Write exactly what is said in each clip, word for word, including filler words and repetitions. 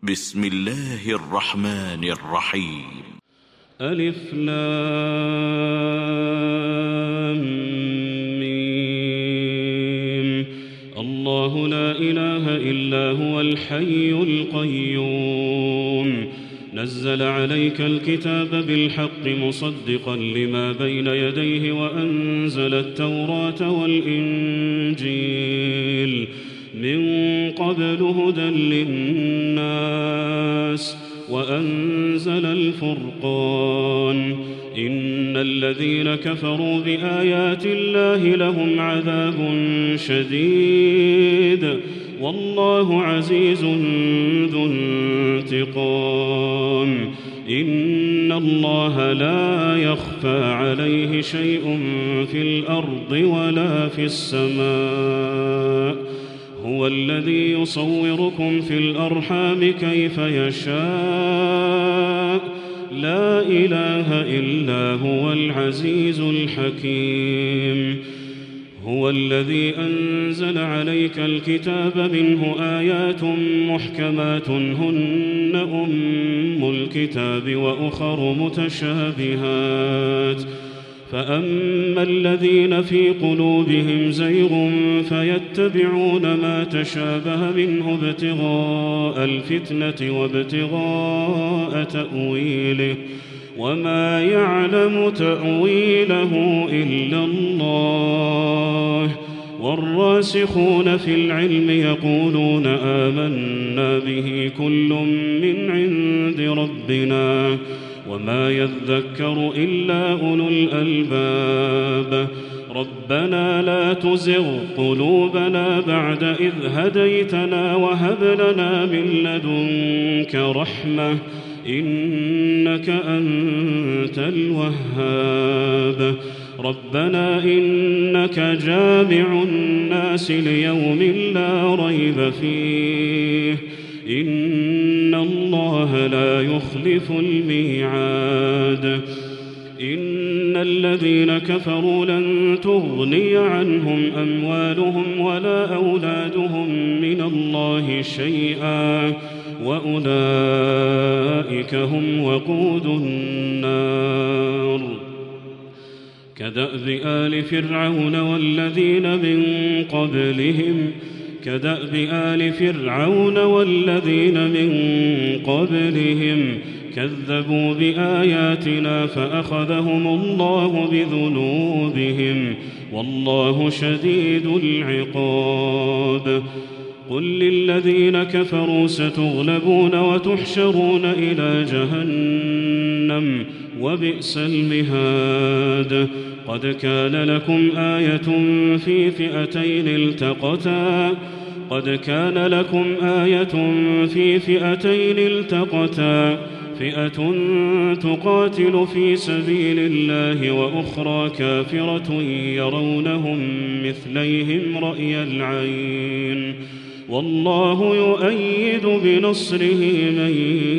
بسم الله الرحمن الرحيم. ألف لام ميم. الله لا إله إلا هو الحي القيوم نزل عليك الكتاب بالحق مصدقا لما بين يديه وأنزل التوراة والإنجيل من قبل هدى للناس وأنزل الفرقان إن الذين كفروا بآيات الله لهم عذاب شديد والله عزيز ذو انتقام إن الله لا يخفى عليه شيء في الأرض ولا في السماء هو الذي يصوركم في الأرحام كيف يشاء لا إله إلا هو العزيز الحكيم هو الذي أنزل عليك الكتاب منه آيات محكمات هن أم الكتاب وأخر متشابهات فأما الذين في قلوبهم زيغ فيتبعون ما تشابه منه ابتغاء الفتنة وابتغاء تأويله وما يعلم تأويله إلا الله والراسخون في العلم يقولون آمنا به كل من عند ربنا وما يذكر إلا أولو الألباب ربنا لا تزغ قلوبنا بعد إذ هديتنا وهب لنا من لدنك رحمة إنك أنت الوهاب ربنا إنك جامع الناس ليوم لا ريب فيه إن الله لا يخلف الميعاد إن الذين كفروا لن تغني عنهم أموالهم ولا أولادهم من الله شيئا وأولئك هم وقود النار كدأب آل فرعون والذين من قبلهم كدأب آل فرعون والذين من قبلهم كذبوا بآياتنا فأخذهم الله بذنوبهم والله شديد العقاب قل للذين كفروا ستغلبون وتحشرون إلى جهنم وبئس المهاد قد كان لكم آية في فئتين التقتا قد كان لكم آية في فئتين التقتا فئة تقاتل في سبيل الله وأخرى كافرة يرونهم مثليهم رأي العين والله يؤيد بنصره من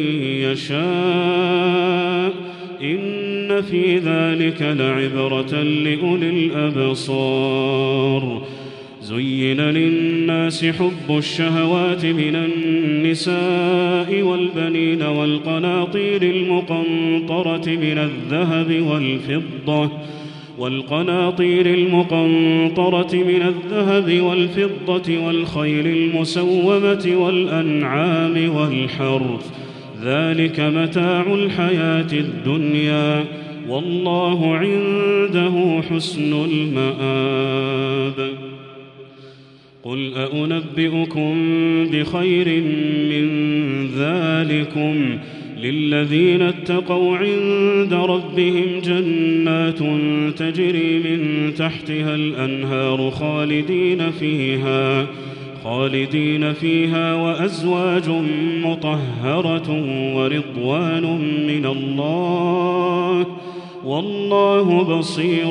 يشاء إن في ذلك لعبرة لأولي الأبصار زين للناس حب الشهوات من النساء والبنين والقناطير المقنطرة من الذهب والفضة والقناطير المقنطرة من الذهب والفضة والخيل المسومة والأنعام والحرث ذلك متاع الحياة الدنيا والله عنده حسن المآب قل أنبئكم بخير من ذلكم للذين اتقوا عند ربهم جنات تجري من تحتها الأنهار خالدين فيها خالدين فيها وأزواج مطهرة ورضوان من الله والله بصير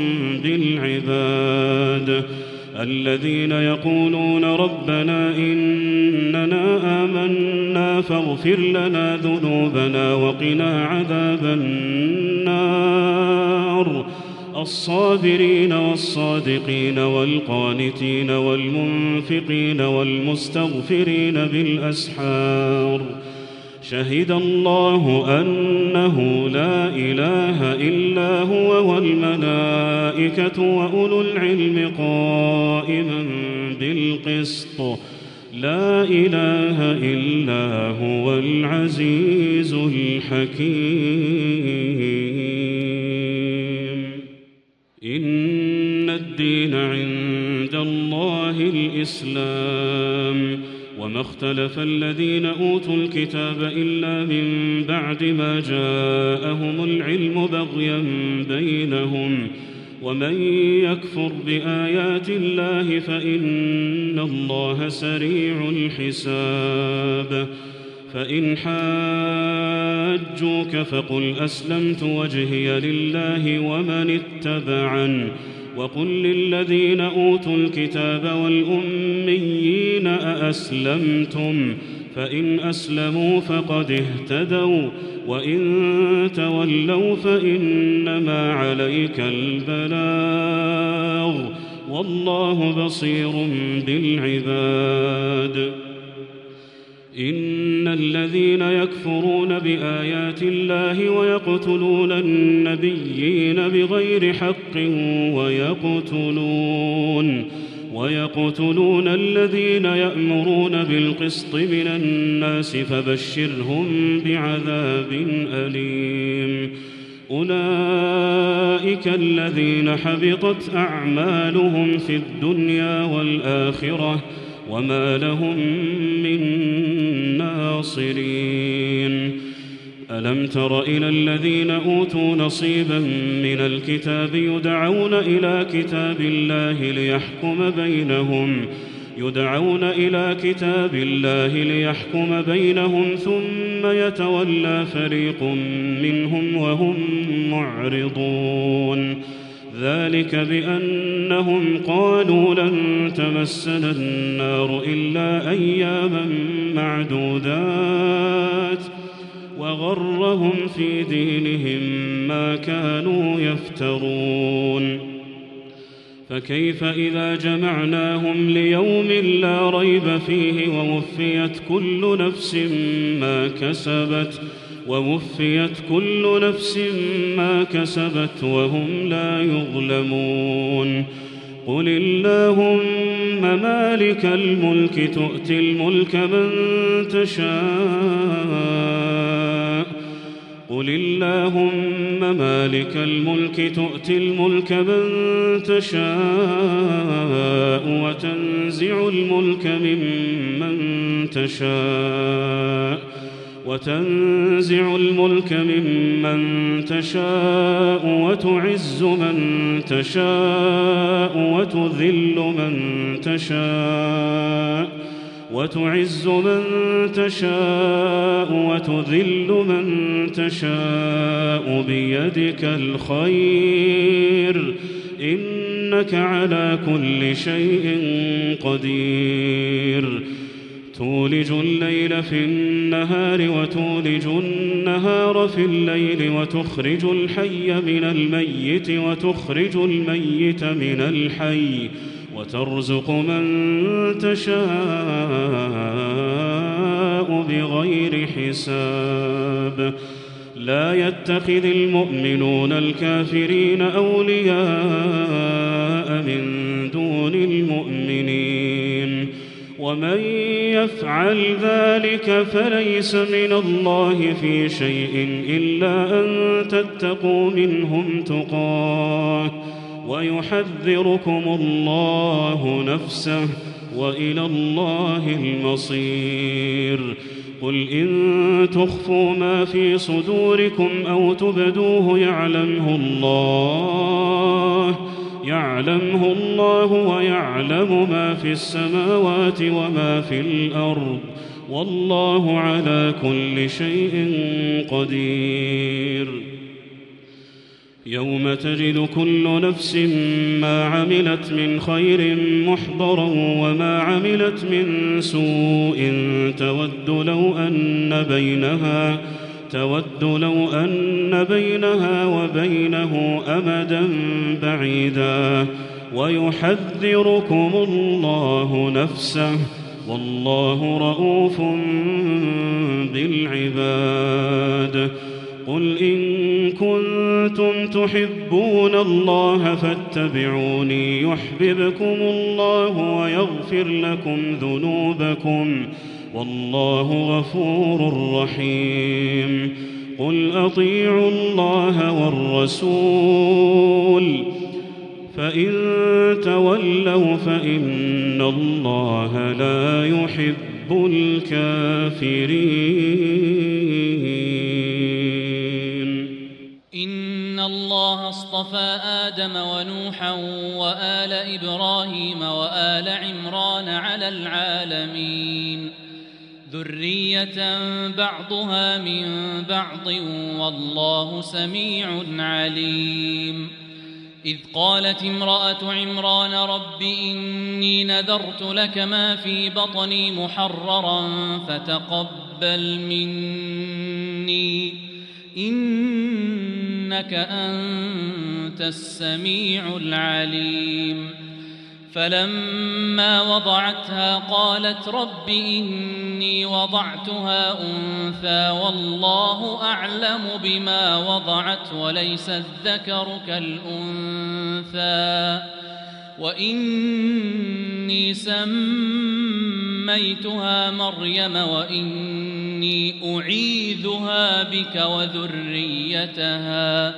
بالعباد الذين يقولون ربنا إننا آمنا فاغفر لنا ذنوبنا وقنا عذاب النار الصابرين والصادقين والقانتين والمنفقين والمستغفرين بالأسحار شهد الله أنه لا إله إلا هو والملائكة وأولو العلم قائما بالقسط لا إله إلا هو العزيز الحكيم إن الدين عند الله الإسلام وما اختلف الذين أوتوا الكتاب إلا من بعد ما جاءهم العلم بغيا بينهم ومن يكفر بآيات الله فإن الله سريع الحساب فإن حاجوك فقل أسلمت وجهي لله ومن اتبعن وقل للذين أوتوا الكتاب والأميين أأسلمتم فإن أسلموا فقد اهتدوا وإن تولوا فإنما عليك البلاغ والله بصير بالعباد إن الذين يكفرون بآيات الله ويقتلون النبيين بغير حق ويقتلون ويقتلون الذين يأمرون بالقسط من الناس فبشرهم بعذاب أليم أولئك الذين حبطت أعمالهم في الدنيا والآخرة وما لهم من ناصرين ألم تر إلى الذين أوتوا نصيبا من الكتاب يدعون إلى كتاب الله ليحكم بينهم يدعون إلى كتاب الله ليحكم بينهم ثم يتولى فريق منهم وهم معرضون ذلك بأنهم قالوا لن تمسنا النار إلا أياما معدودات وغرهم في دينهم ما كانوا يفترون فكيف إذا جمعناهم ليوم لا ريب فيه ووفيت كل نفس ما كسبت ووفيت كل نفس ما كسبت وهم لا يظلمون قل اللهم مالك الملك تؤتي الملك من تشاء قل اللهم مالك الملك تؤتي الملك من تشاء وتنزع الملك ممن تشاء وتنزع الملك ممن تشاء وتعز من تشاء وتذل من تشاء وتعز من تشاء وتذل من تشاء بيدك الخير إنك على كل شيء قدير تولج الليل في النهار وتولج النهار في الليل وتخرج الحي من الميت وتخرج الميت من الحي وترزق من تشاء بغير حساب لا يتخذ المؤمنون الكافرين أولياء من دون المؤمنين ومن يفعل ذلك فليس من الله في شيء إلا أن تتقوا منهم تقاه ويحذركم الله نفسه وإلى الله المصير قل إن تخفوا ما في صدوركم أو تبدوه يعلمه الله يعلمه الله ويعلم ما في السماوات وما في الأرض والله على كل شيء قدير يوم تجد كل نفس ما عملت من خير محضرا وما عملت من سوء تود لو أن بينها تود لو أن بينها وبينه أمدا بعيدا ويحذركم الله نفسه والله رءوف بالعباد. قل إن كنتم تحبون الله فاتبعوني يحببكم الله ويغفر لكم ذنوبكم والله غفور رحيم. قل أطيعوا الله والرسول فإن تولوا فإن الله لا يحب الكافرين. إن الله اصطفى آدم ونوحا وآل إبراهيم وآل عمران على العالمين ذرية بعضها من بعض والله سميع عليم. إذ قالت امرأة عمران رب إني نذرت لك ما في بطني محررا فتقبل مني إنك أنت السميع العليم. فلما وضعتها قالت رب إني وضعتها أنثى والله أعلم بما وضعت وليس الذكر كالأنثى وإني سميتها مريم وإني أعيذها بك وذريتها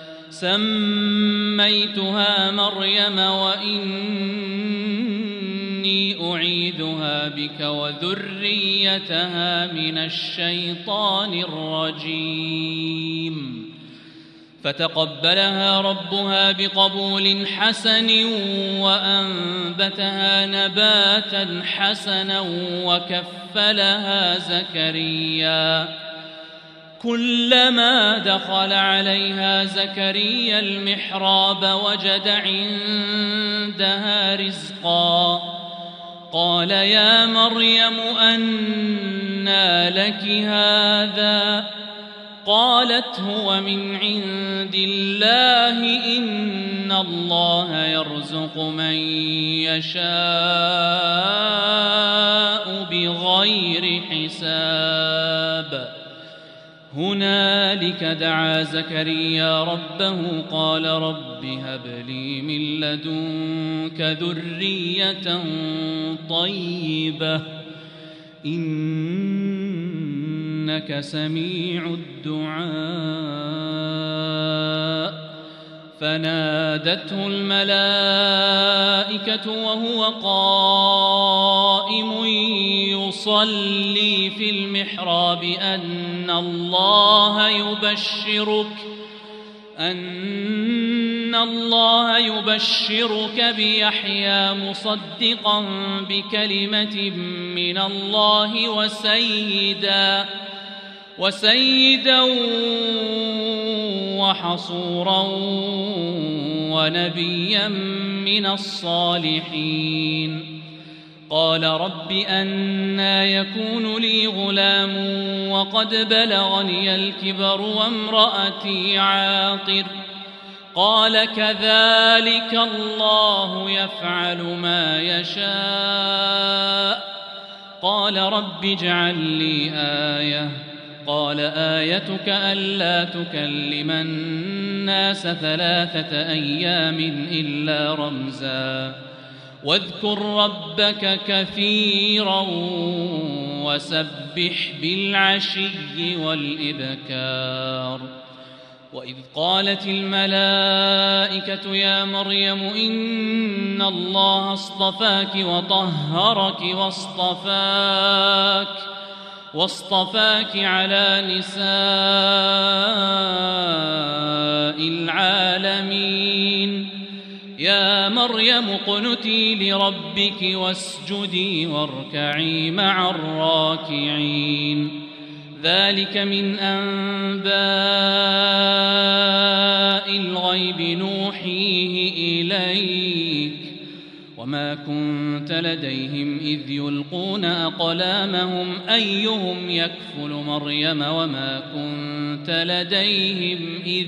سميتها مريم وإني أعيذها بك وذريتها من الشيطان الرجيم. فتقبلها ربها بقبول حسن وأنبتها نباتا حسنا وكفلها زكريا. كلما دخل عليها زكريا المحراب وجد عندها رزقا قال يا مريم أنى لك هذا قالت هو من عند الله إن الله يرزق من يشاء بغير حساب. هنالك دعا زكريا ربه قال رب هب لي من لدنك ذرية طيبة إنك سميع الدعاء. فنادته الملائكة وهو قائم يصلي في المحراب أن الله يبشرك أن الله يبشرك بيحيى مصدقا بكلمة من الله وسيدا وسيدا وحصورا ونبيا من الصالحين. قال رب أنى يكون لي غلام وقد بلغني الكبر وامرأتي عاقر قال كذلك الله يفعل ما يشاء. قال رب اجعل لي آية قال آيتك ألا تكلم الناس ثلاثة أيام إلا رمزا واذكر ربك كثيرا وسبح بالعشي والإبكار. وإذ قالت الملائكة يا مريم إن الله اصطفاك وطهرك واصطفاك واصطفاك على نساء العالمين. يا مريم اقنتي لربك واسجدي واركعي مع الراكعين. ذلك من أنباء الغيب نوحيه إليك وما كنت لديهم إذ يلقون أقلامهم أيهم يكفل مريم وما كنت لديهم إذ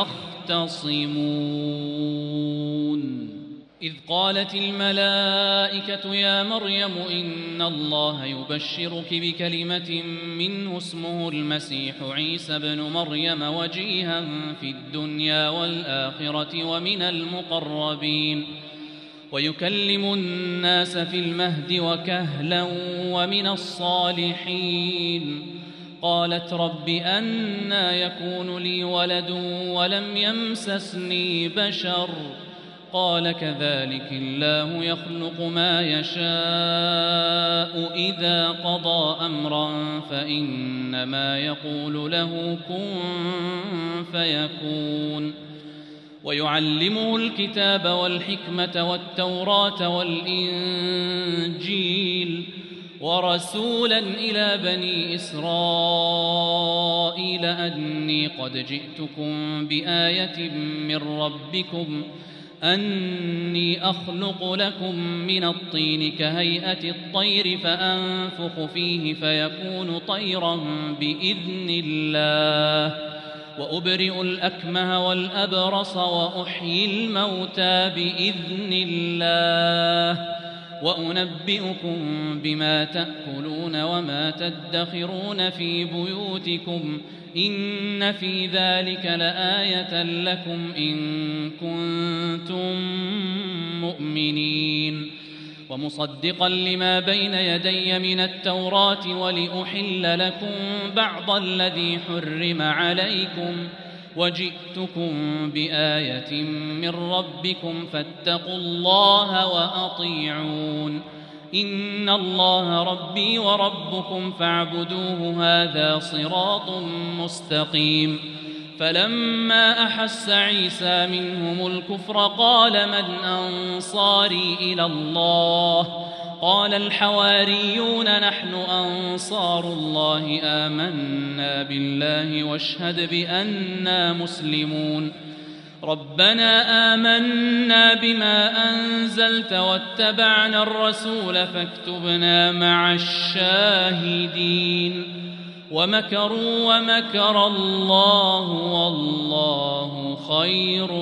يختصمون إذ قالت الملائكة يا مريم إن الله يبشرك بكلمة منه اسمه المسيح عيسى بن مريم وجيها في الدنيا والآخرة ومن المقربين ويكلم الناس في المهد وكهلا ومن الصالحين قالت رب أنى يكون لي ولد ولم يمسسني بشر قال كذلك الله يخلق ما يشاء إذا قضى أمرا فإنما يقول له كن فيكون ويعلمه الكتاب والحكمة والتوراة والإنجيل ورسولا إلى بني إسرائيل أني قد جئتكم بآية من ربكم أني أخلق لكم من الطين كهيئة الطير فأنفخ فيه فيكون طيرا بإذن الله وأبرئ الأكمه والأبرص وأحيي الموتى بإذن الله وأنبئكم بما تأكلون وما تدخرون في بيوتكم إن في ذلك لآية لكم إن كنتم مؤمنين ومصدقا لما بين يدي من التوراة ولأحل لكم بعض الذي حرم عليكم وجئتكم بآية من ربكم فاتقوا الله وأطيعون إن الله ربي وربكم فاعبدوه هذا صراط مستقيم فلما أحس عيسى منهم الكفر قال من أنصاري إلى الله قال الحواريون نحن أنصار الله آمنا بالله واشهد بأننا مسلمون ربنا آمنا بما أنزلت واتبعنا الرسول فاكتبنا مع الشاهدين ومكروا ومكر الله والله خير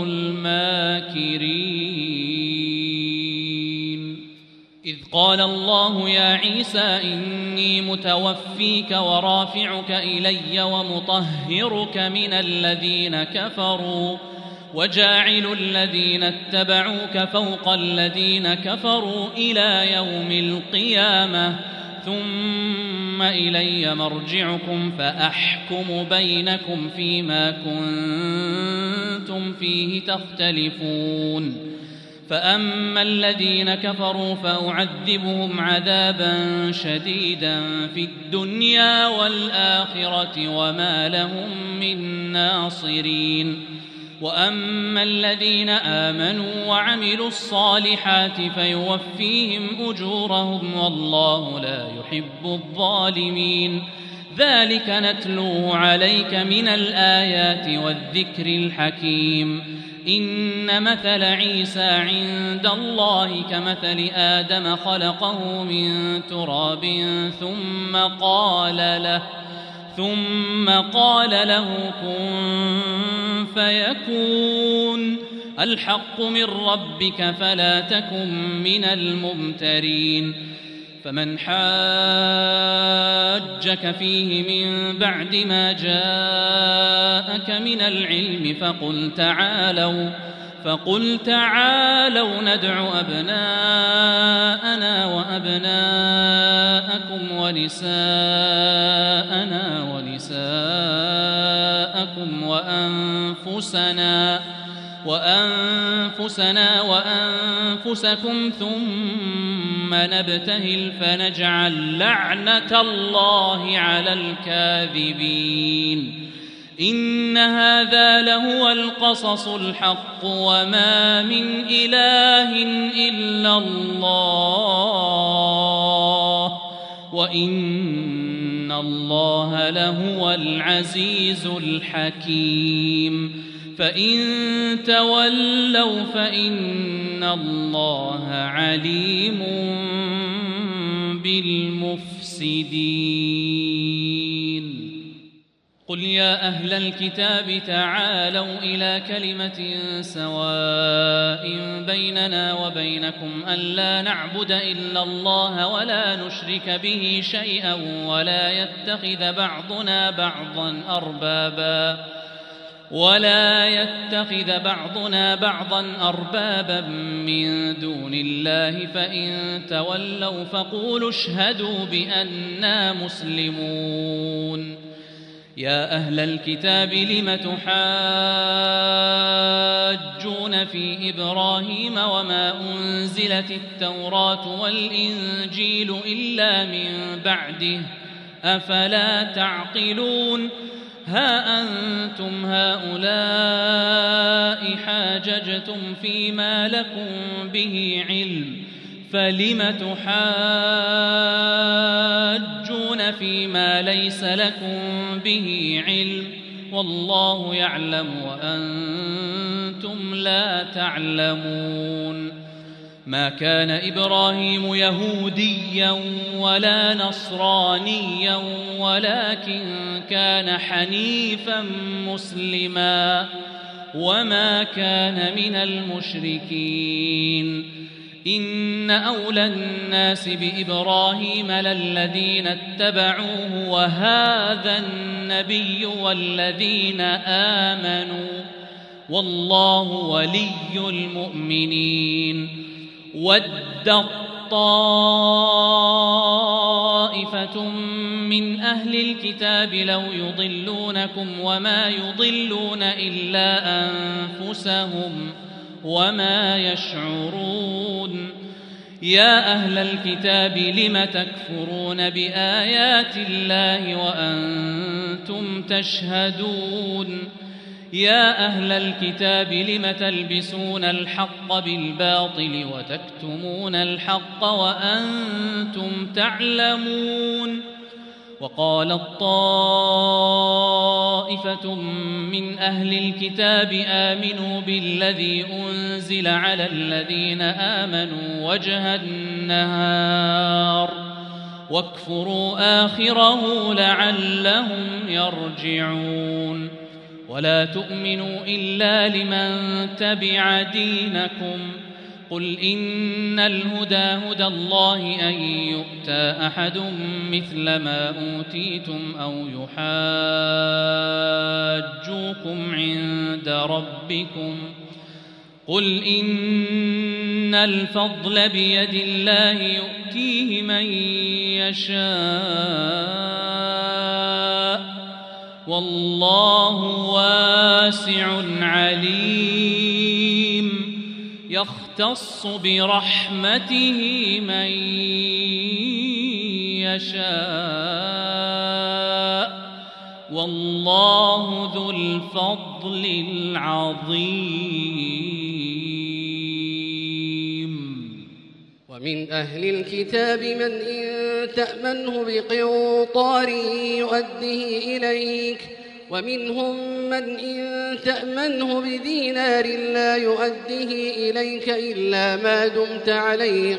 الماكرين إذ قال الله يا عيسى إني متوفيك ورافعك إلي ومطهرك من الذين كفروا وجاعل الذين اتبعوك فوق الذين كفروا إلى يوم القيامة ثم إلي مرجعكم فأحكم بينكم فيما كنتم فيه تختلفون فأما الذين كفروا فأعذبهم عذابا شديدا في الدنيا والآخرة وما لهم من ناصرين وأما الذين آمنوا وعملوا الصالحات فيوفيهم أجورهم والله لا يحب الظالمين ذلك نتلوه عليك من الآيات والذكر الحكيم إن مثل عيسى عند الله كمثل آدم خلقه من تراب ثم قال له ثم قال له كن فيكون الحق من ربك فلا تكن من الممترين فمن حاجك فيه من بعد ما جاءك من العلم فقل تعالوا فقل تعالوا ندع أبناءنا وأبناءكم ونساءنا ونساءكم وأنفسنا وأنفسنا وأنفسكم ثم نبتهل فنجعل لعنة الله على الكاذبين إن هذا لهو القصص الحق وما من إله إلا الله وإن الله لهو العزيز الحكيم فإن تولوا فإن الله عليم بالمفسدين. قل يا أهل الكتاب تعالوا إلى كلمة سواء بيننا وبينكم ألا نعبد إلا الله ولا نشرك به شيئا ولا يتخذ بعضنا بعضا أربابا ولا يتخذ بعضنا بعضا أربابا من دون الله فإن تولوا فقولوا اشهدوا بأننا مسلمون. يا أهل الكتاب لم تحاجون في إبراهيم وما أنزلت التوراة والإنجيل إلا من بعده أفلا تعقلون. ها أنتم هؤلاء حاججتم فيما لكم به علم فلم تحاجون فيما ليس لكم به علم والله يعلم وأنتم لا تعلمون. ما كان إبراهيم يهوديا ولا نصرانيا ولكن كان حنيفا مسلما وما كان من المشركين. إن أولى الناس بإبراهيم للذين اتبعوه وهذا النبي والذين آمنوا والله ولي المؤمنين. ودت طائفة من أهل الكتاب لو يضلونكم وما يضلون إلا أنفسهم وما يشعرون. يا أهل الكتاب لم تكفرون بآيات الله وأنتم تشهدون. يا أهل الكتاب لم تلبسون الحق بالباطل وتكتمون الحق وأنتم تعلمون. وقالت طائفة من أهل الكتاب آمنوا بالذي أنزل على الذين آمنوا وجه النهار واكفروا آخره لعلهم يرجعون. ولا تؤمنوا إلا لمن تبع دينكم. قل إن الهدى هدى الله أن يؤتى أحد مثل ما أوتيتم أو يحاجوكم عند ربكم. قل إن الفضل بيد الله يؤتيه من يشاء والله واسع عليم. يختص برحمته من يشاء والله ذو الفضل العظيم. ومن أهل الكتاب من إن تأمنه بقنطار يؤده إليك ومنهم من إن تأمنه بدينار لا يؤده إليك إلا ما دمت عليه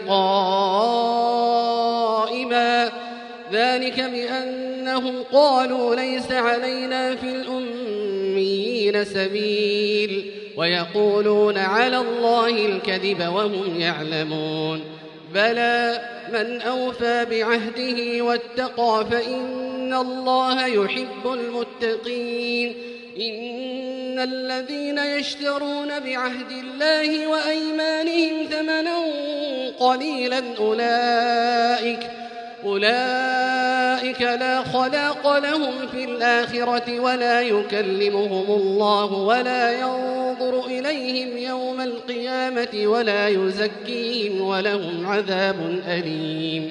قائما. ذلك بأنهم قالوا ليس علينا في الأميين سبيل ويقولون على الله الكذب وهم يعلمون. بلى من أوفى بعهده واتقى فإن الله يحب المتقين. إن الذين يشترون بعهد الله وأيمانهم ثمنا قليلا أولئك أولئك لا خلاق لهم في الآخرة ولا يكلمهم الله ولا ينظر إليهم يوم القيامة ولا يزكيهم ولهم عذاب أليم.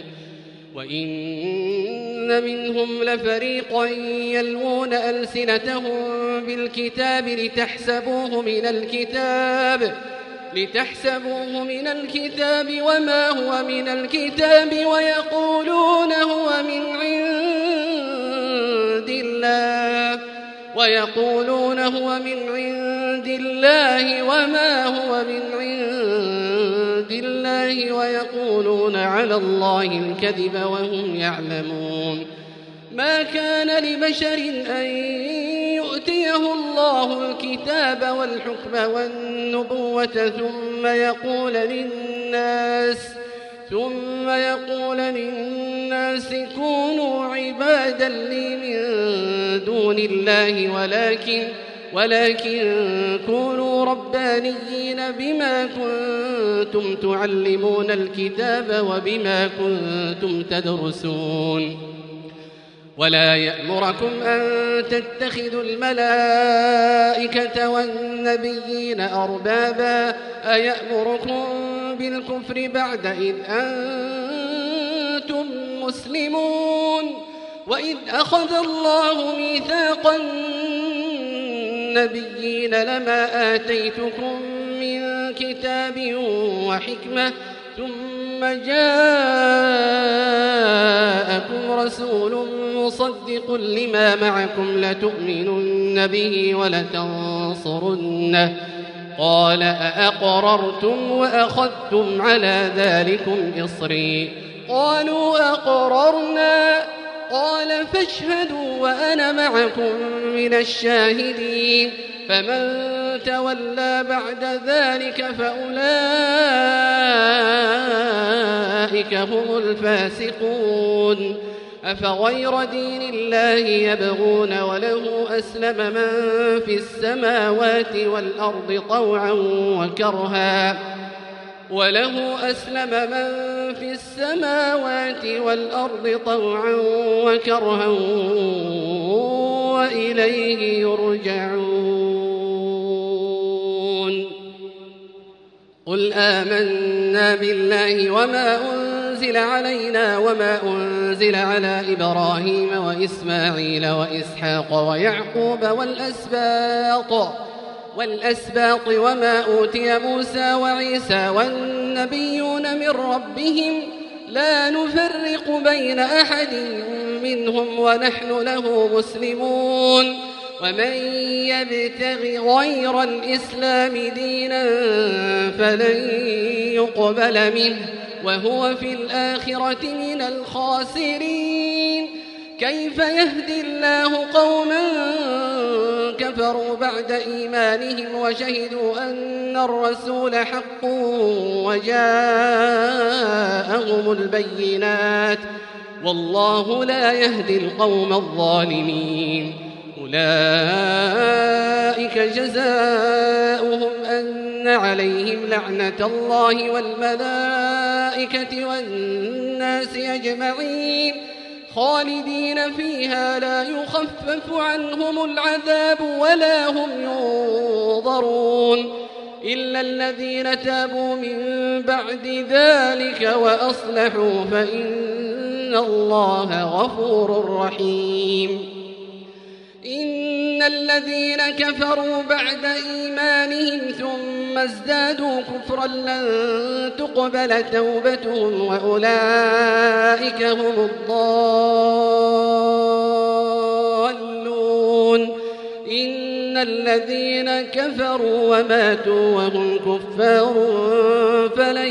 وإن منهم لفريقا يلوون ألسنتهم بالكتاب لتحسبوه من الكتاب لتحسبوه من الكتاب وما هو من الكتاب ويقولون هو من عند الله ويقولون هو من عند الله وما هو من عند الله ويقولون على الله الكذب وهم يعلمون. ما كان لبشر أن يؤتيه الله الكتاب والحكم والنبوة ثم يقول للناس ثم يقول للناس كونوا عبادا لي من دون الله ولكن ولكن كونوا ربانيين بما كنتم تعلمون الكتاب وبما كنتم تدرسون. ولا يأمركم أن تتخذوا الملائكة والنبيين أربابا أيأمركم بالكفر بعد إذ أنتم مسلمون. وإذ أخذ الله ميثاق النبيين لما آتيتكم من كتاب وحكمة ثم جاءكم رسول مصدق لما معكم لتؤمنن به ولتنصرنه قال أأقررتم وأخذتم على ذلكم إصري قالوا أقررنا قال فاشهدوا وأنا معكم من الشاهدين. فمن تولى بعد ذلك فأولئك هم الفاسقون. أفغير دين الله يبغون وله أسلم من في السماوات والأرض طوعا وكرها وله أسلم من في السماوات والأرض طوعا وكرها وإليه يرجعون. قل آمنا بالله وما أنزل علينا وما أنزل على إبراهيم وإسماعيل وإسحاق ويعقوب والأسباط والأسباط وما أوتي موسى وعيسى والنبيون من ربهم لا نفرق بين أحد منهم ونحن له مسلمون. ومن يبتغ غير الإسلام دينا فلن يقبل منه وهو في الآخرة من الخاسرين. كيف يهدي الله قوما كفروا بعد إيمانهم وشهدوا أن الرسول حق وجاءهم البينات والله لا يهدي القوم الظالمين. أولئك جزاؤهم أن عليهم لعنة الله والملائكة والناس أجمعين خالدين فيها لا يخفف عنهم العذاب ولا هم ينظرون إلا الذين تابوا من بعد ذلك وأصلحوا فإن الله غفور رحيم. إن الذين كفروا بعد إيمانهم ثم ازدادوا كفرا لن تقبل توبتهم وأولئك هم الضالون. إن الذين كفروا وماتوا وهم كفار فلن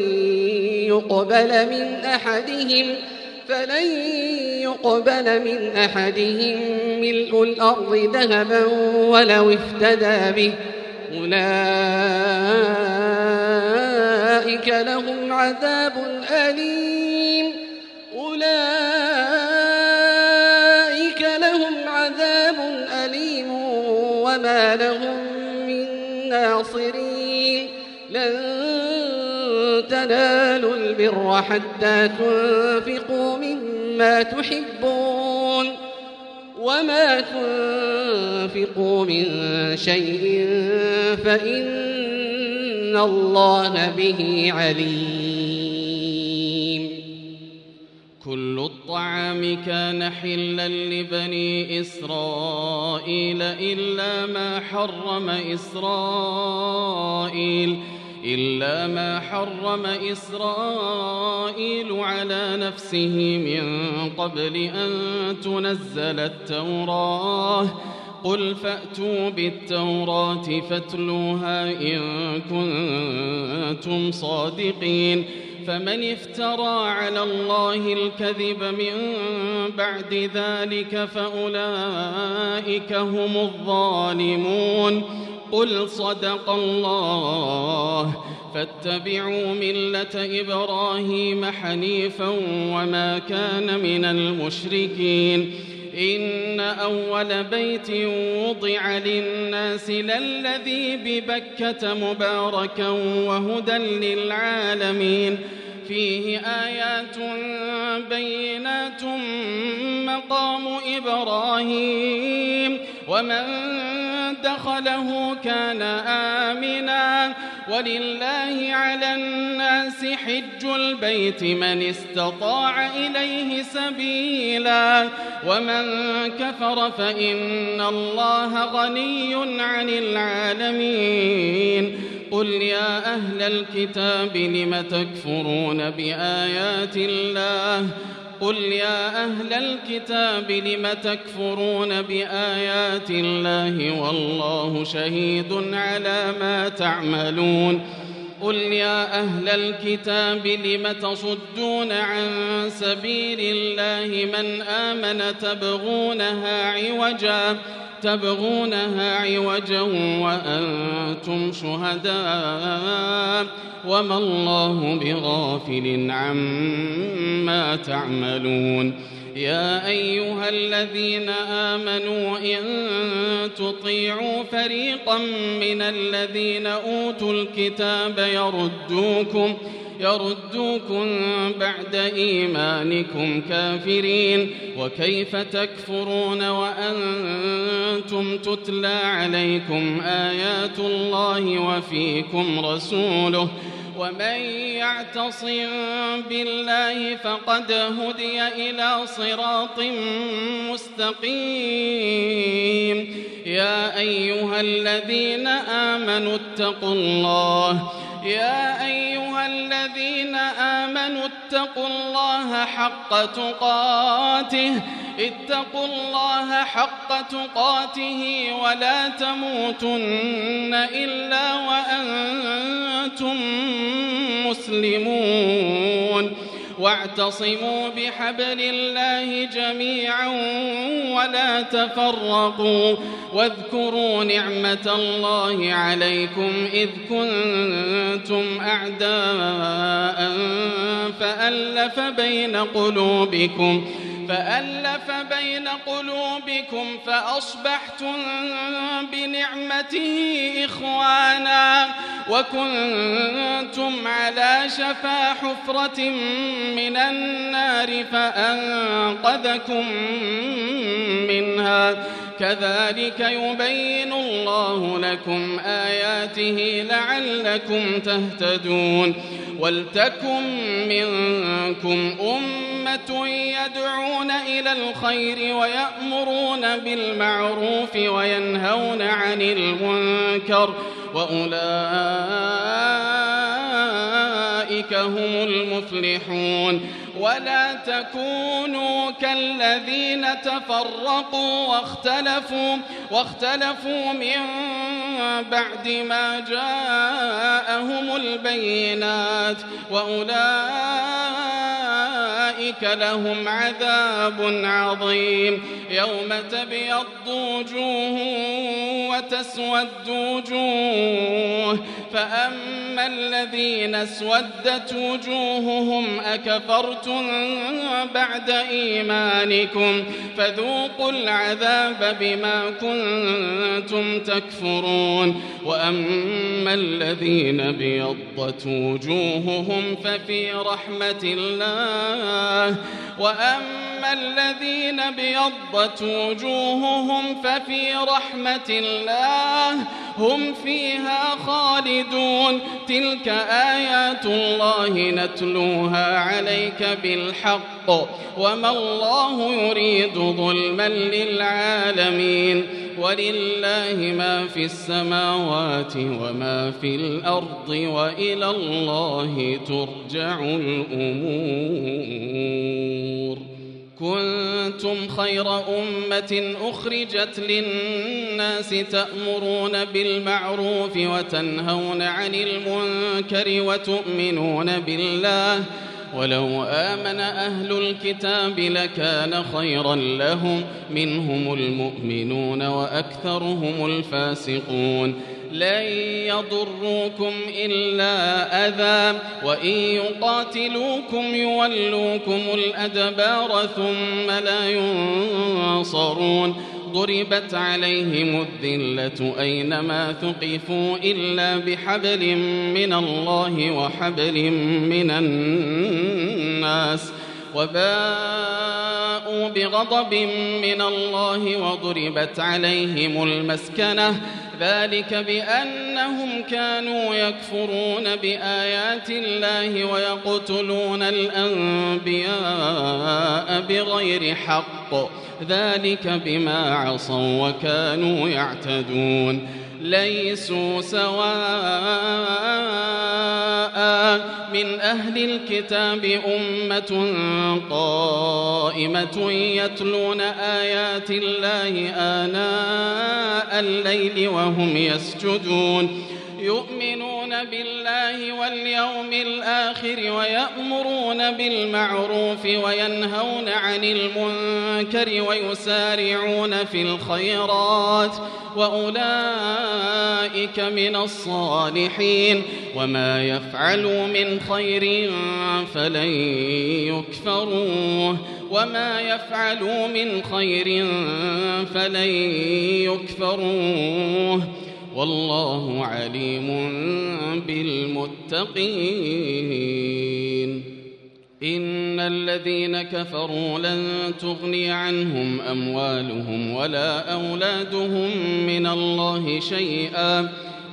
يقبل من أحدهم فلن يقبل من أحدهم ملء الأرض ذهبا ولو افتدى به أولئك لهم عذاب أليم أولئك لهم عذاب أليم وما لهم من ناصرين. لن تنالوا البر حتى تنفقوا مما تحبون وما تنفقوا من شيء فإن الله به عليم. كل الطعام كان حلا لبني إسرائيل إلا ما حرم إسرائيل إلا ما حرم إسرائيل على نفسه من قبل أن تنزل التوراة قل فأتوا بالتوراة فاتلوها إن كنتم صادقين فمن افترى على الله الكذب من بعد ذلك فأولئك هم الظالمون قل صدق الله فاتبعوا ملة إبراهيم حنيفا وما كان من المشركين إن أول بيت وضع للناس للذي ببكة مباركا وهدى للعالمين فيه آيات بينات مقام إبراهيم ومن دخله كان آمنا ولله على الناس حج البيت من استطاع إليه سبيلا ومن كفر فإن الله غني عن العالمين قل يا أهل الكتاب لم تكفرون بآيات الله قل يا أهل الكتاب لم تكفرون بآيات الله والله شهيد على ما تعملون قل يا أهل الكتاب لم تصدون عن سبيل الله من آمن تبغونها عوجا تبغونها عوجا وأنتم شهداء وما الله بغافل عما تعملون يا أيها الذين آمنوا إن تطيعوا فريقا من الذين أوتوا الكتاب يردوكم يردوكم بعد إيمانكم كافرين وكيف تكفرون وأنتم تتلى عليكم آيات الله وفيكم رسوله ومن يعتصم بالله فقد هدي إلى صراط مستقيم يا أيها الذين آمنوا اتقوا الله يا أيها الذين آمنوا اتقوا الله حق تقاته اتقوا الله حق تقاته ولا تموتن إلا وأنتم مسلمون واعتصموا بحبل الله جميعا ولا تفرقوا واذكروا نعمة الله عليكم إذ كنتم أعداء فألف بين قلوبكم فألف بين قلوبكم فأصبحتم بنعمته إخوانا وكنتم على شفا حفرة من النار فأنقذكم منها كذلك يبين الله لكم آياته لعلكم تهتدون ولتكن منكم أمة يدعون إلى الخير ويأمرون بالمعروف وينهون عن المنكر وأولئك هم المفلحون ولا تكونوا كالذين تفرقوا واختلفوا واختلفوا من بعد ما جاءهم البينات وأولئك لهم عذاب عظيم يوم تبيض وجوه وتسود وجوه فأما الذين اسودت وجوههم أكفرتم بعد إيمانكم فذوقوا العذاب بما كنتم تكفرون وأما الذين بيضت وجوههم ففي رحمة الله وأما الذين بيضت وجوههم ففي رحمة الله هم فيها خالدون تلك آيات الله نتلوها عليك بالحق وما الله يريد ظلما للعالمين ولله ما في السماوات وما في الأرض وإلى الله ترجع الأمور كنتم خير أمة أخرجت للناس تأمرون بالمعروف وتنهون عن المنكر وتؤمنون بالله ولو آمن أهل الكتاب لكان خيرا لهم منهم المؤمنون وأكثرهم الفاسقون لن يضروكم إلا أذى وإن يقاتلوكم يولوكم الأدبار ثم لا ينصرون ضربت عليهم الذلة أينما ثقفوا إلا بحبل من الله وحبل من الناس وباءوا بغضب من الله وضربت عليهم المسكنة ذلك بأنهم كانوا يكفرون بآيات الله ويقتلون الأنبياء بغير حق ذلك بما عصوا وكانوا يعتدون ليسوا سواء من أهل الكتاب أمة قائمة يتلون آيات الله آناء الليل وهم يسجدون يؤمنون بالله واليوم الآخر ويأمرون بالمعروف وينهون عن المنكر ويسارعون في الخيرات وأولئك من الصالحين وما يفعلوا من خير فلن يكفروه وما يفعلوا من خير فلن يكفروه والله عليم بالمتقين إن الذين كفروا لن تغني عنهم أموالهم ولا أولادهم من الله شيئا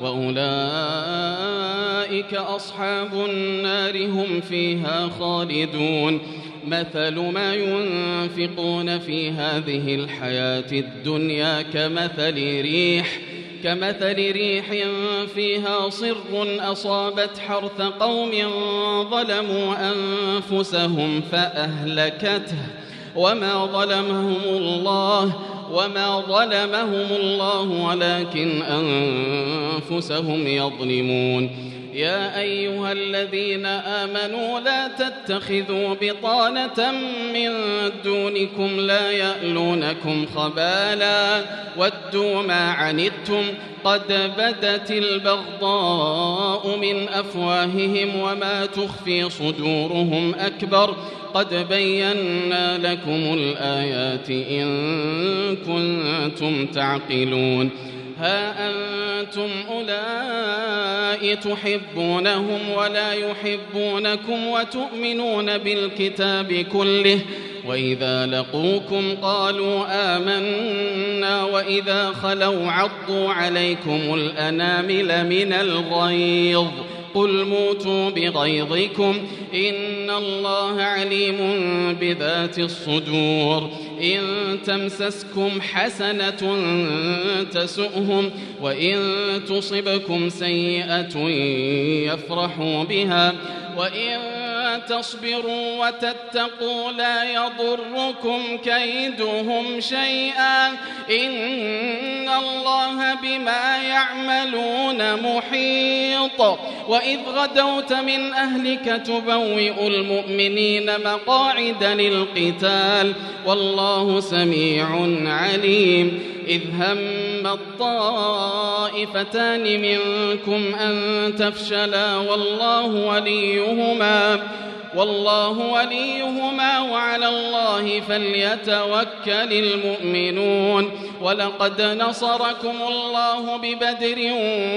وأولئك أصحاب النار هم فيها خالدون مثل ما ينفقون في هذه الحياة الدنيا كمثل ريح كمثل ريح فيها صر أصابت حرث قوم ظلموا أنفسهم فأهلكته وما ظلمهم الله وما ظلمهم الله ولكن أنفسهم يظلمون يا أيها الذين آمنوا لا تتخذوا بطانة من دونكم لا يألونكم خبالا ودوا ما عنتم قد بدت البغضاء من أفواههم وما تخفي صدورهم أكبر قد بينا لكم الآيات إن كنتم تعقلون ها أنتم أولئك تحبونهم ولا يحبونكم وتؤمنون بالكتاب كله وإذا لقوكم قالوا آمنا وإذا خلوا عضوا عليكم الأنامل من الغيظ قل موتوا بغيظكم إن الله عليم بذات الصدور إن تمسسكم حسنة تسؤهم وإن تصبكم سيئة يفرحوا بها وإن تصبروا وتتقوا لا يضركم كيدهم شيئا إن الله بما يعملون محيط وإذ غدوت من أهلك تبوئ المؤمنين مقاعد للقتال والله سميع عليم إذ هم الطائفتان منكم أن تفشلا والله وليهما والله وليهما وعلى الله فليتوكل المؤمنون ولقد نصركم الله ببدر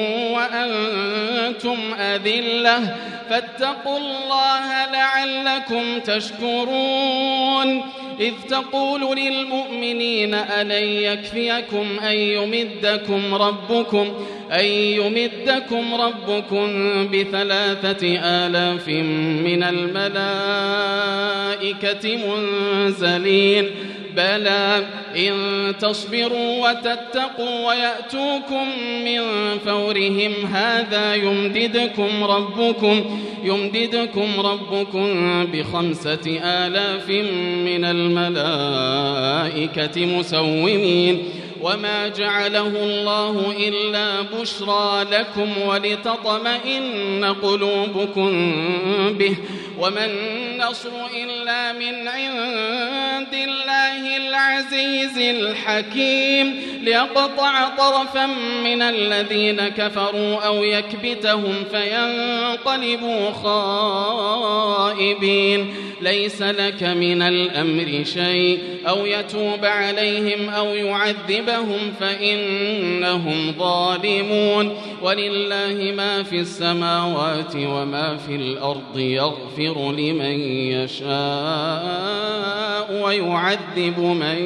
وأنتم أذلة فاتقوا الله لعلكم تشكرون إذ تقول للمؤمنين ألن يكفيكم أن يمدكم ربكم أن يمدكم ربكم بثلاثة آلاف من الملائكة منزلين بلى إن تصبروا وتتقوا ويأتوكم من فورهم هذا يمددكم ربكم يمددكم ربكم بخمسة آلاف من الملائكة مسومين وما جعله الله إلا بشرى لكم ولتطمئن قلوبكم به وما النصر إلا من عند الله العزيز الحكيم ليقطع طرفا من الذين كفروا أو يكبتهم فينقلبوا خائبين ليس لك من الأمر شيء أو يتوب عليهم أو يعذبهم فإنهم ظالمون ولله ما في السماوات وما في الأرض يغفر لمن يشاء ويعذب من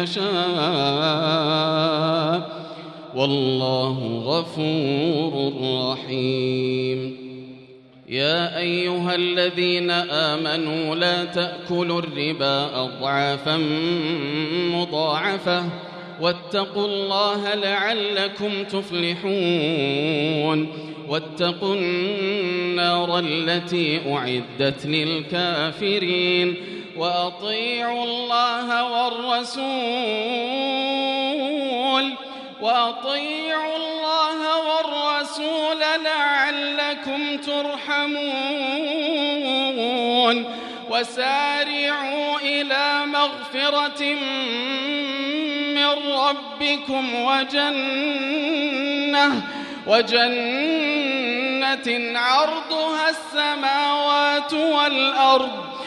يشاء والله غفور رحيم يا أيها الذين آمنوا لا تأكلوا الربا أضعافا مضاعفة واتقوا الله لعلكم تفلحون واتقوا النار التي أعدت للكافرين وأطيعوا الله والرسول وأطيعوا الله والرسول لعلكم ترحمون وسارعوا إلى مغفرة من ربكم وجنة وجنة عرضها السماوات والأرض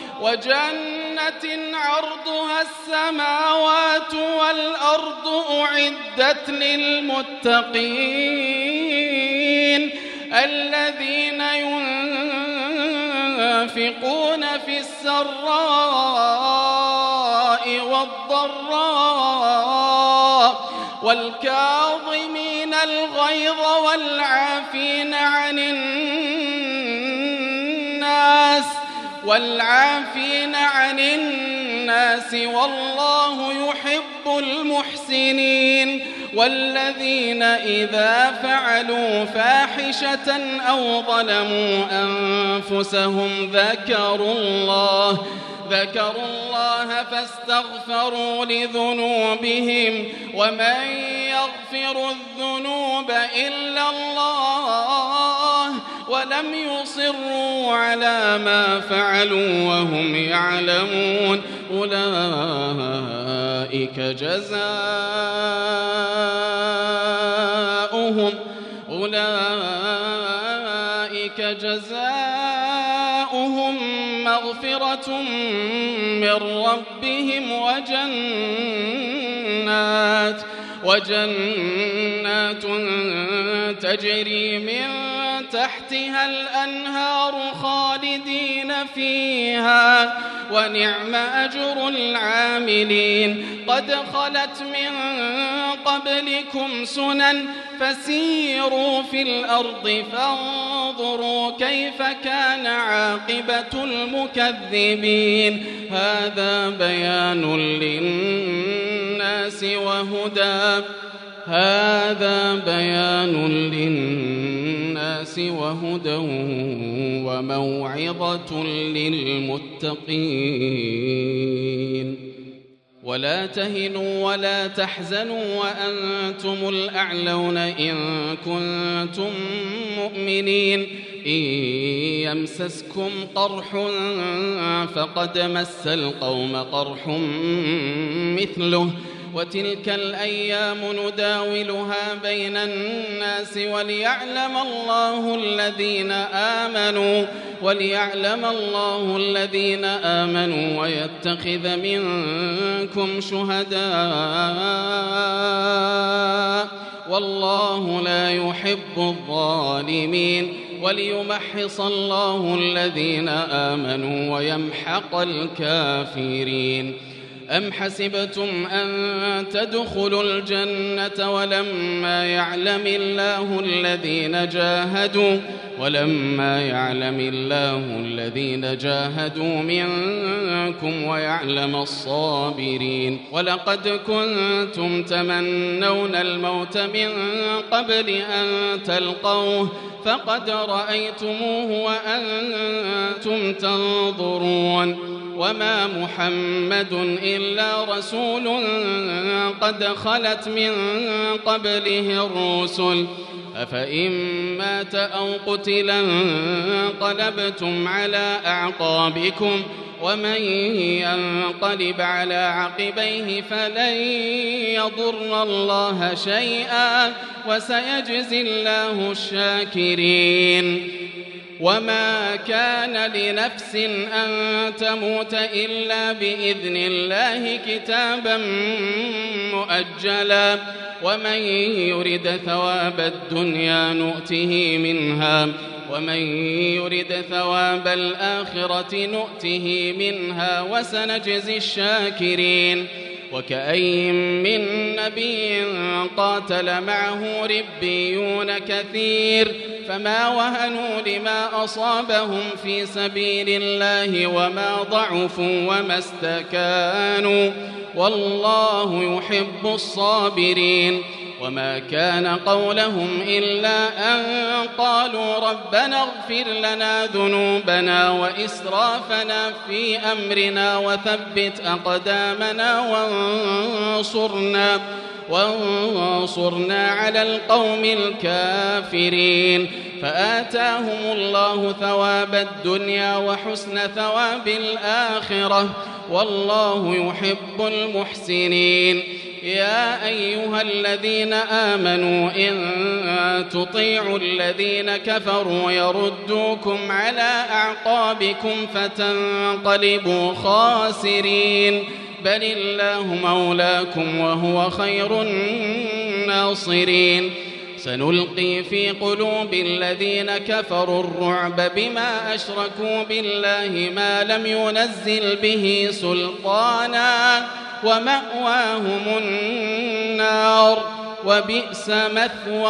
وجنة عرضها السماوات والأرض أعدت للمتقين الذين ينفقون في السراء والضراء والكاظمين الغيظ والعافين عن الناس والعافين عن الناس والله يحب المحسنين والذين إذا فعلوا فاحشة أو ظلموا أنفسهم ذكروا الله ذكروا الله فاستغفروا لذنوبهم ومن يغفر الذنوب إلا الله ولم يصروا على ما فعلوا وهم يعلمون أولئك جزاؤهم أولئك جزاؤهم مغفرة من ربهم وجنات وجنات تجري من تحتها الأنهار خالدين فيها ونعم أجر العاملين قد خلت من قبلكم سنن فسيروا في الأرض فانظروا كيف كان عاقبة المكذبين هذا بيان للناس وهدى هذا بيان للناس وهدى وموعظة للمتقين ولا تهنوا ولا تحزنوا وأنتم الأعلون إن كنتم مؤمنين إن يمسسكم قرح فقد مس القوم قرح مثله وتلك الأيام نداولها بين الناس وليعلم الله الذين آمنوا وليعلم الله الذين آمنوا ويتخذ منكم شهداء والله لا يحب الظالمين وليمحص الله الذين آمنوا ويمحق الكافرين أم حسبتم أن تدخلوا الجنة ولما يعلم الله الذين جاهدوا ولما يعلم الله الذين جاهدوا منكم ويعلم الصابرين ولقد كنتم تمنون الموت من قبل أن تلقوه فقد رأيتموه وأنتم تنظرون وما محمد إلا رسول قد خلت من قبله الرسل أفإن مات أو قتلا انقلبتم على أعقابكم ومن ينقلب على عقبيه فلن يضر الله شيئا وسيجزي الله الشاكرين وما كان لنفس أن تموت إلا بإذن الله كتابا مؤجلا ومن يرد ثواب الدنيا نؤته منها ومن يرد ثواب الآخرة نؤته منها وسنجزي الشاكرين وكأين من نبي قاتل معه ربيون كثير فما وهنوا لما أصابهم في سبيل الله وما ضعفوا وما استكانوا والله يحب الصابرين وما كان قولهم إلا أن قالوا ربنا اغفر لنا ذنوبنا وإسرافنا في أمرنا وثبت أقدامنا وانصرنا وانصرنا على القوم الكافرين فآتاهم الله ثواب الدنيا وحسن ثواب الآخرة والله يحب المحسنين يا أيها الذين آمنوا إن تطيعوا الذين كفروا يردوكم على أعقابكم فتنقلبوا خاسرين بل الله مولاكم وهو خير الناصرين سنلقي في قلوب الذين كفروا الرعب بما أشركوا بالله ما لم ينزل به سلطانا ومأواهم النار وبئس مثوى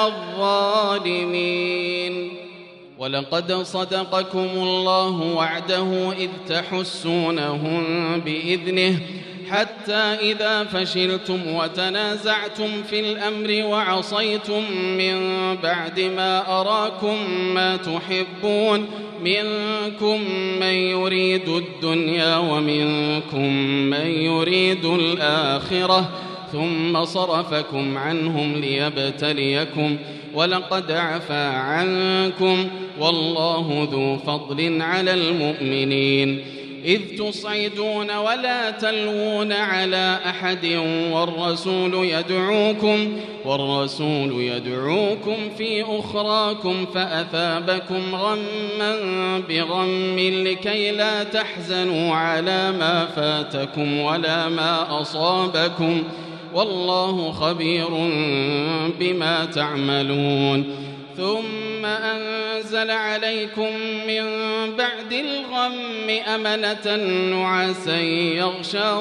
الظالمين ولقد صدقكم الله وعده إذ تحسونهم بإذنه حتى إذا فشلتم وتنازعتم في الأمر وعصيتم من بعد ما أراكم ما تحبون منكم من يريد الدنيا ومنكم من يريد الآخرة ثم صرفكم عنهم ليبتليكم ولقد عفا عنكم والله ذو فضل على المؤمنين إذ تصعدون ولا تلوون على أحد والرسول يدعوكم والرسول يدعوكم في أخراكم فأثابكم غما بغم لكي لا تحزنوا على ما فاتكم ولا ما أصابكم والله خبير بما تعملون ثم أنزل عليكم من بعد الغم أمنة نعاسا يغشى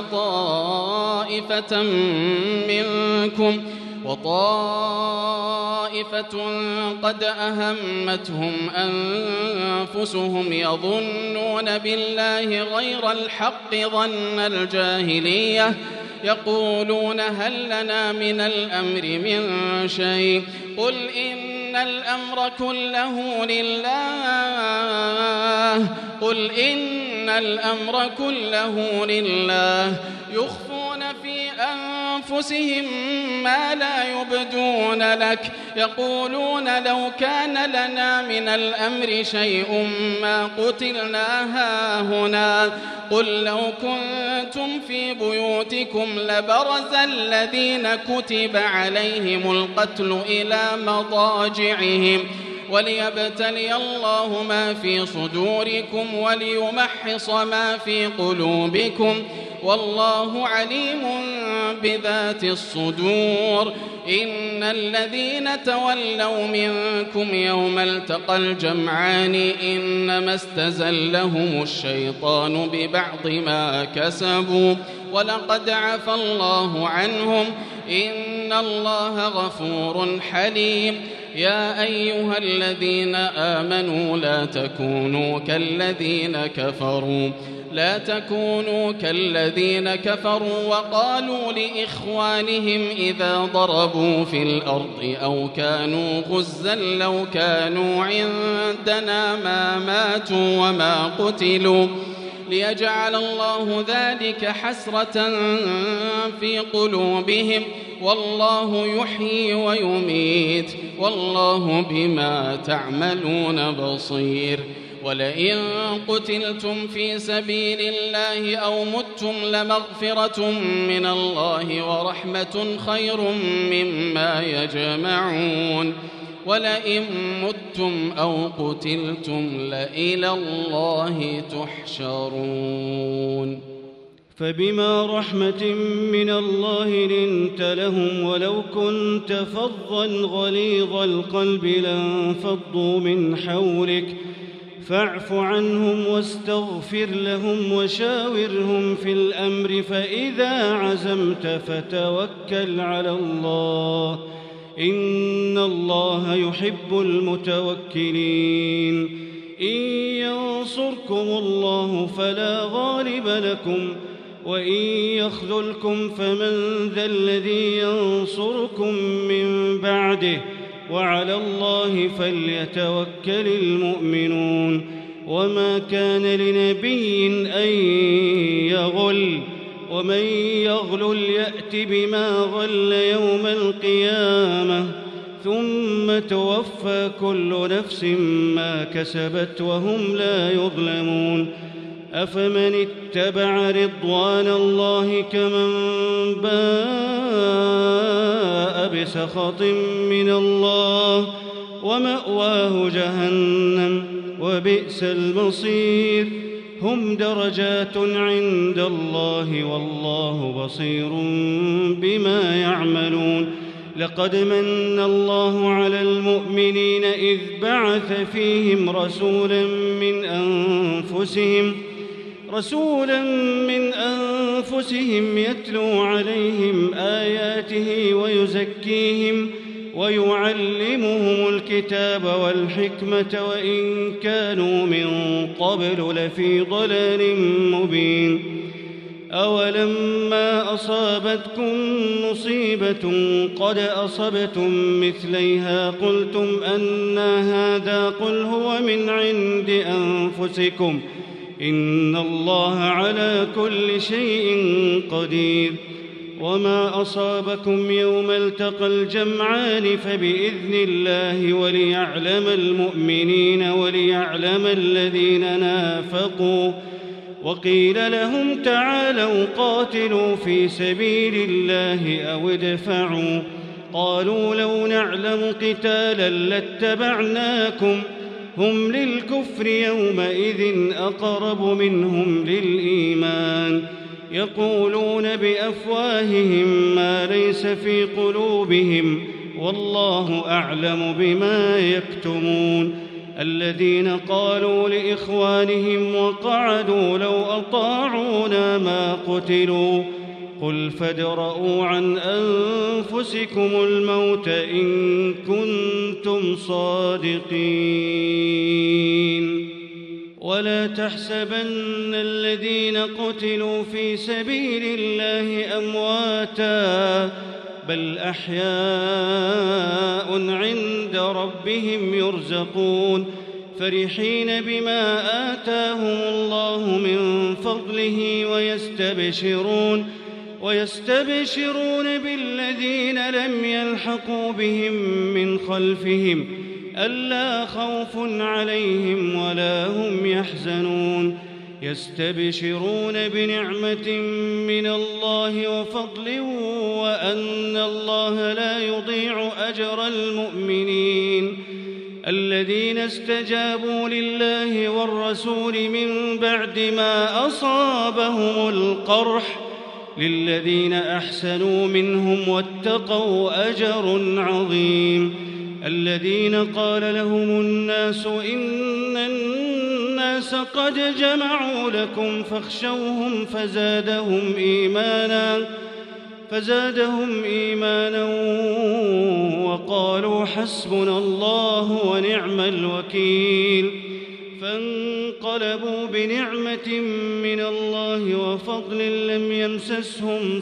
طائفة منكم وطائفة قد أهمتهم أنفسهم يظنون بالله غير الحق ظن الجاهلية يقولون هل لنا من الأمر من شيء قل إن الأمر كله لله قل إن الأمر كله لله يخفون في أنفسهم ما لا يبدون لك يقولون لو كان لنا من الأمر شيء ما قتلنا هاهنا قل لو كنتم في بيوتكم لبرز الذين كتب عليهم القتل إلى مضاجعهم وليبتلي الله ما في صدوركم وليمحص ما في قلوبكم والله عليم بذات الصدور إن الذين تولوا منكم يوم التقى الجمعان إنما استزلهم الشيطان ببعض ما كسبوا ولقد عفى الله عنهم إن الله غفور حليم. يا أيها الذين آمنوا لا تكونوا كالذين كفروا لا تكونوا كالذين كفروا وقالوا لإخوانهم إذا ضربوا في الأرض أو كانوا غزا لو كانوا عندنا ما ماتوا وما قتلوا ليجعل الله ذلك حسرة في قلوبهم والله يحيي ويميت والله بما تعملون بصير. ولئن قتلتم في سبيل الله أو متم لمغفرة من الله ورحمة خير مما يجمعون. ولئن متم أو قتلتم لإلى الله تحشرون. فبما رحمة من الله لنت لهم ولو كنت فظا غليظ القلب لانفضوا من حولك فاعف عنهم واستغفر لهم وشاورهم في الأمر فإذا عزمت فتوكل على الله إن الله يحب المتوكلين. إن ينصركم الله فلا غالب لكم وإن يخذلكم فمن ذا الذي ينصركم من بعده وعلى الله فليتوكل المؤمنون. وما كان لنبي أن يغل ومن يغلل يأت بما غل يوم القيامة ثم توفى كل نفس ما كسبت وهم لا يظلمون. أفمن اتبع رضوان الله كمن باء بسخط من الله ومأواه جهنم وبئس المصير. هم درجات عند الله والله بصير بما يعملون. لقد من الله على المؤمنين إذ بعث فيهم رسولا من أنفسهم رسولا من أنفسهم يتلو عليهم آياته ويزكيهم ويعلمهم الكتاب والحكمة وإن كانوا من قبل لفي ضلال مبين. أولما أصابتكم مصيبة قد أصبتم مثليها قلتم أنى هذا قل هو من عند أنفسكم إن الله على كل شيء قدير. وما أصابكم يوم التقى الجمعان فبإذن الله وليعلم المؤمنين وليعلم الذين نافقوا. وقيل لهم تعالوا قاتلوا في سبيل الله أو ادفعوا قالوا لو نعلم قتالا لاتبعناكم هم للكفر يومئذ أقرب منهم للإيمان يقولون بأفواههم ما ليس في قلوبهم والله أعلم بما يكتمون. الذين قالوا لإخوانهم وقعدوا لو أطاعونا ما قتلوا قل فادرءوا عن أنفسكم الموت إن كنتم صادقين. ولا تحسبن الذين قتلوا في سبيل الله أمواتا بل أحياء عند ربهم يرزقون فرحين بما آتاهم الله من فضله ويستبشرون ويستبشرون بالذين لم يلحقوا بهم من خلفهم ألا خوف عليهم ولا هم يحزنون يستبشرون بنعمة من الله وفضل وأن الله لا يضيع أجر المؤمنين. الذين استجابوا لله والرسول من بعد ما أصابهم القرح للذين أحسنوا منهم واتقوا أجر عظيم. الذين قال لهم الناس إن الناس الناس قد جمعوا لكم فاخشوهم فزادهم إيمانا فزادهم إيمانا وقالوا حسبنا الله ونعم الوكيل فانقلبوا بنعمة من الله وفضل لم يمسسهم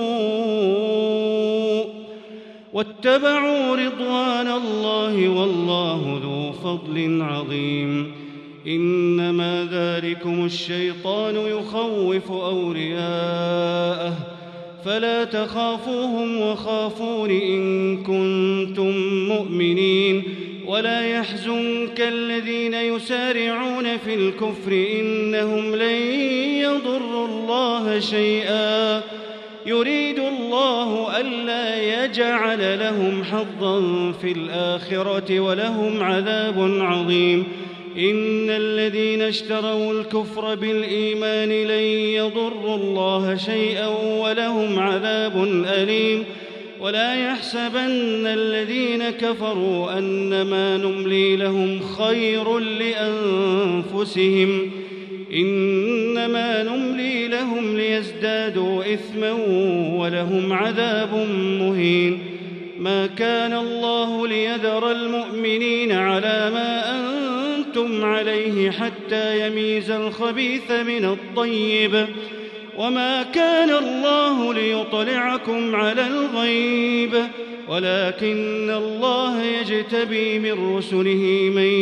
سوء واتبعوا رضوان الله والله ذو فضل عظيم إنما ذلكم الشيطان يخوف أولياءه فلا تخافوهم وخافون إن كنتم مؤمنين ولا يحزنك الذين يسارعون في الكفر إنهم لن يضروا الله شيئا يريد الله ألا يجعل لهم حظا في الآخرة ولهم عذاب عظيم إن الذين اشتروا الكفر بالإيمان لن يضروا الله شيئا ولهم عذاب أليم ولا يحسبن الذين كفروا أنما نملي لهم خير لأنفسهم إنما نملي لهم ليزدادوا إثما ولهم عذاب مهين ما كان الله ليذر المؤمنين على ما أنتم عليه حتى يميز الخبيث من الطيب وما كان الله ليطلعكم على الغيب ولكن الله يجتبي من رسله من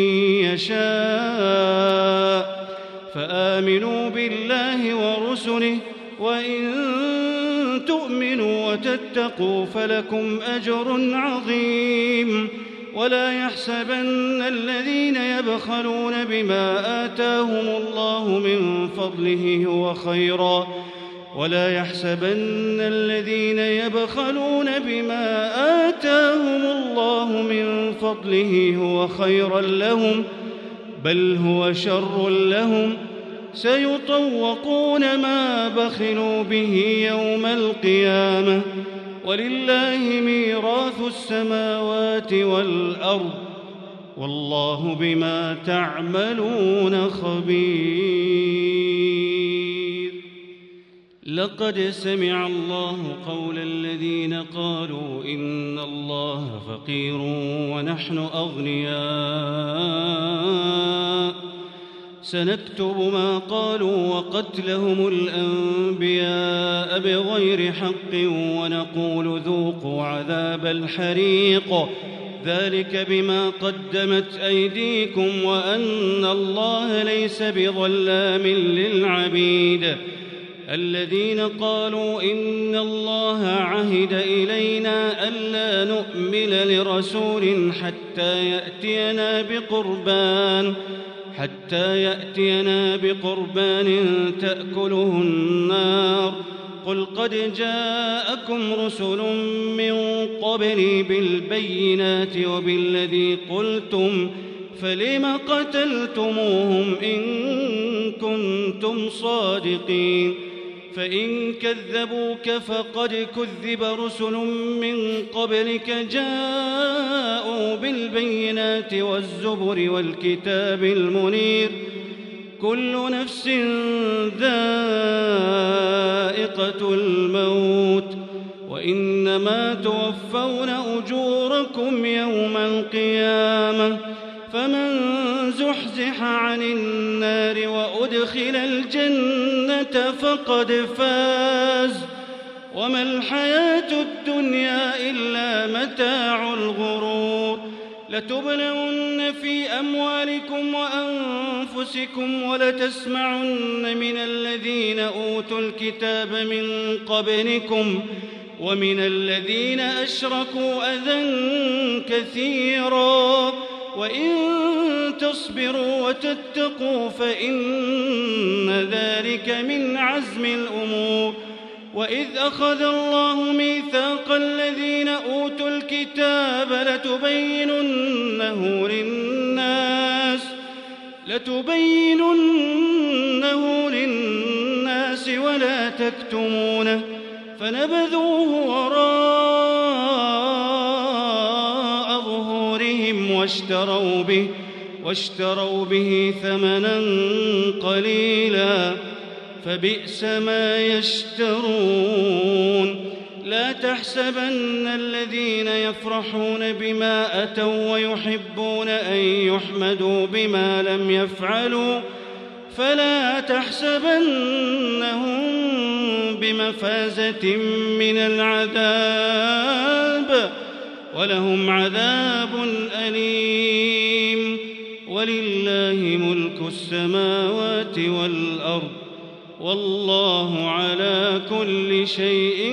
يشاء فآمنوا بالله ورسله وإن تؤمنوا وتتقوا فلكم أجر عظيم ولا يحسبن الذين يبخلون بما آتاهم الله من فضله هو خيرا ولا يحسبن الذين يبخلون بما آتاهم الله من فضله هو خيرا لهم بل هو شر لهم سيطوقون ما بخلوا به يوم القيامة ولله ميراث السماوات والأرض والله بما تعملون خبير لقد سمع الله قول الذين قالوا إن الله فقير ونحن أغنياء سنكتب ما قالوا وقتلهم الأنبياء بغير حق ونقول ذوقوا عذاب الحريق ذلك بما قدمت أيديكم وأن الله ليس بظلام للعبيد الذين قالوا إن الله عهد إلينا ألا نؤمن لرسول حتى يأتينا بقربان حتى يأتينا بقربان تأكله النار قل قد جاءكم رسل من قبلي بالبينات وبالذي قلتم فلم قتلتموهم إن كنتم صادقين فإن كذبوك فقد كذب رسل من قبلك جاءوا بالبينات والزبر والكتاب المنير كل نفس ذائقة الموت وإنما توفون أجوركم يوم القيامة فمن زحزح عن النار وأدخل الجنة فقد فاز وما الحياة الدنيا إلا متاع الغرور لتبلون في أموالكم وأنفسكم ولتسمعن من الذين أوتوا الكتاب من قبلكم ومن الذين أشركوا أذى كثيرا وإن تصبروا وتتقوا فإن ذلك من عزم الأمور وإذ أخذ الله ميثاق الذين أوتوا الكتاب لتبيننه للناس لتبيننه للناس ولا تكتمونه فنبذوه وراء ظهورهم واشتروا به واشتروا به ثمنا قليلا فبئس ما يشترون. لا تحسبن الذين يفرحون بما أتوا ويحبون أن يحمدوا بما لم يفعلوا فلا تحسبنهم بمفازة من العذاب ولهم عذاب أليم. ولله ملك السماوات والأرض والله على كل شيء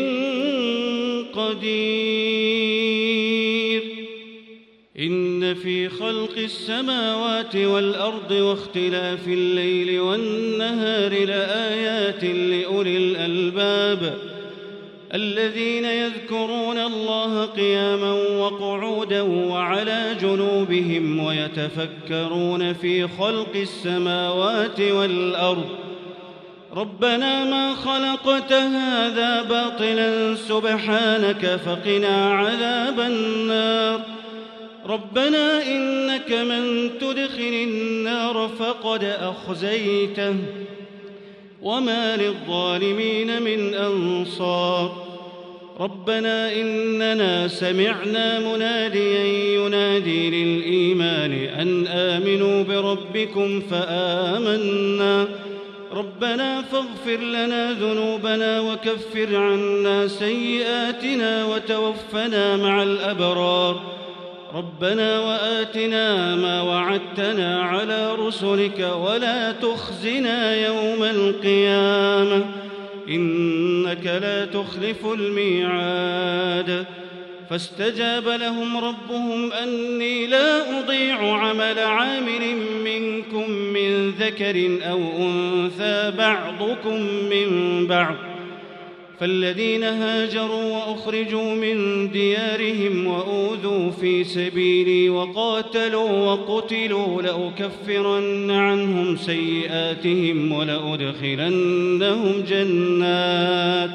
قدير. إن في خلق السماوات والأرض واختلاف الليل والنهار لآيات لأولي الألباب الذين يذكرون الله قياما وقعودا وعلى جنوبهم ويتفكرون في خلق السماوات والأرض ربنا ما خلقت هذا باطلا سبحانك فقنا عذاب النار. ربنا إنك من تدخل النار فقد أخزيته وما للظالمين من أنصار. ربنا إننا سمعنا مناديا ينادي للإيمان أن آمنوا بربكم فآمنا. ربنا فاغفر لنا ذنوبنا وكفر عنا سيئاتنا وتوفنا مع الأبرار. ربنا وآتنا ما وعدتنا على رسلك ولا تخزنا يوم القيامة إنك لا تخلف الميعاد. فاستجاب لهم ربهم أني لا أضيع عمل عامل منكم من ذكر أو أنثى بعضكم من بعض. فالذين هاجروا وأخرجوا من ديارهم وأوذوا في سبيلي وقاتلوا وقتلوا لأكفرن عنهم سيئاتهم ولأدخلنهم جنات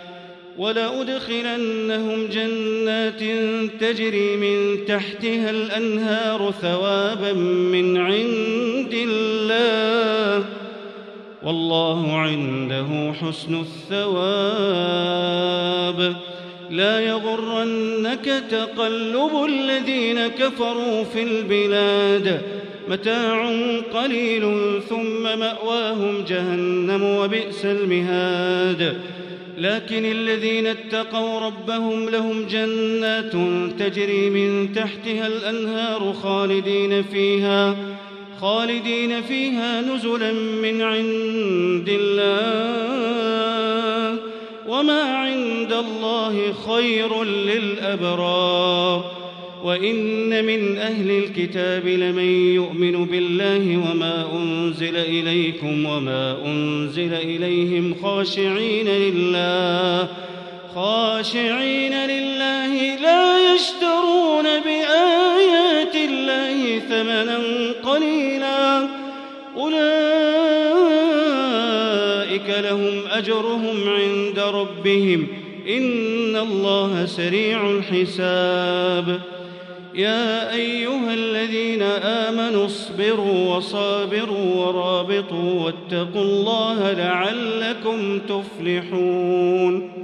ولأدخلنهم جنات تجري من تحتها الأنهار ثوابا من عند الله والله عنده حسن الثواب. لا يغرنك تقلب الذين كفروا في البلاد متاع قليل ثم مأواهم جهنم وبئس المهاد. لكن الذين اتقوا ربهم لهم جنات تجري من تحتها الأنهار خالدين فيها خالدين فيها نزلا من عند الله وما عند الله خير للأبرار. وإن من أهل الكتاب لمن يؤمن بالله وما أنزل إليكم وما أنزل إليهم خاشعين لله خاشعين لله لا يشترون بآيات الله ثمنا قليلا أولئك لهم أجرهم عند ربهم إن الله سريع الحساب. يا أيها الذين آمنوا اصبروا وصابروا ورابطوا واتقوا الله لعلكم تفلحون.